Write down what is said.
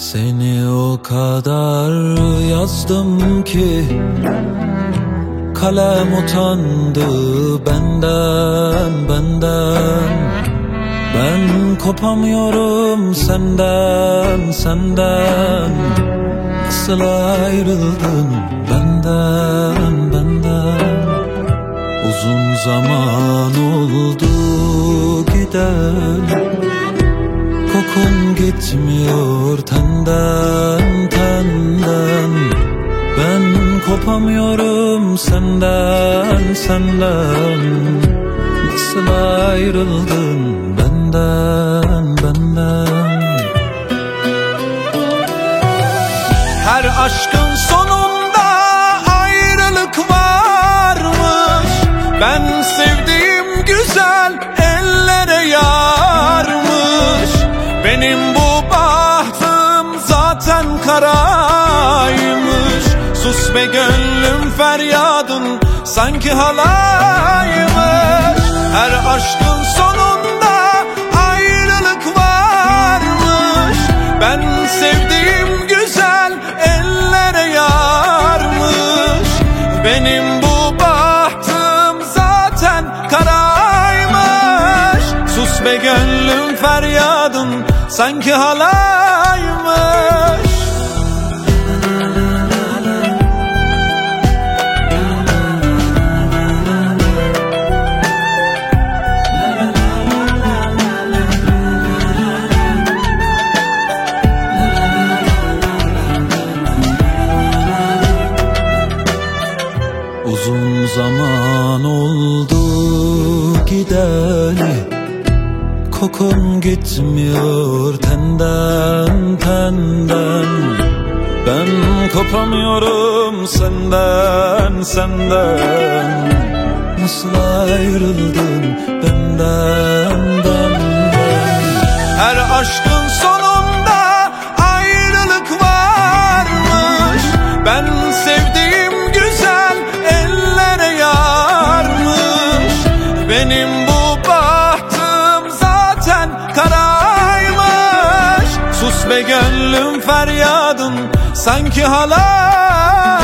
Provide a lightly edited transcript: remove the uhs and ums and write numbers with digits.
Seni o kadar yazdım ki kalem utandı benden. Ben kopamıyorum senden. Nasıl ayrıldın benden. Uzun zaman oldu gideli, kokun gitmiyor tenden. Ben kopamıyorum senden. Nasıl ayrıldın benden. Her aşkın sonunda ayrılık varmış. Ben sevdiğim güzel ellere yarmış. Benim bu bahtım zaten karaymış. Sus be gönlüm feryadın sanki halaymış. Her aşkın sonunda ayrılık varmış. Ben sevdiğim güzel ellere yarmış. Benim bu bahtım zaten karaymış. Sus be gönlüm feryadın sanki halaymış. Uzun zaman oldu gideli, kokun gitmiyor tenden. Ben kopamıyorum senden. Nasıl ayrıldın benden. Her aşkın sonunda ayrılık varmış. Ben sevdiğim güzel ellere yarmış. Benim bu bahtım zaten karaymış. Sus be gönlüm feryadın sanki halay.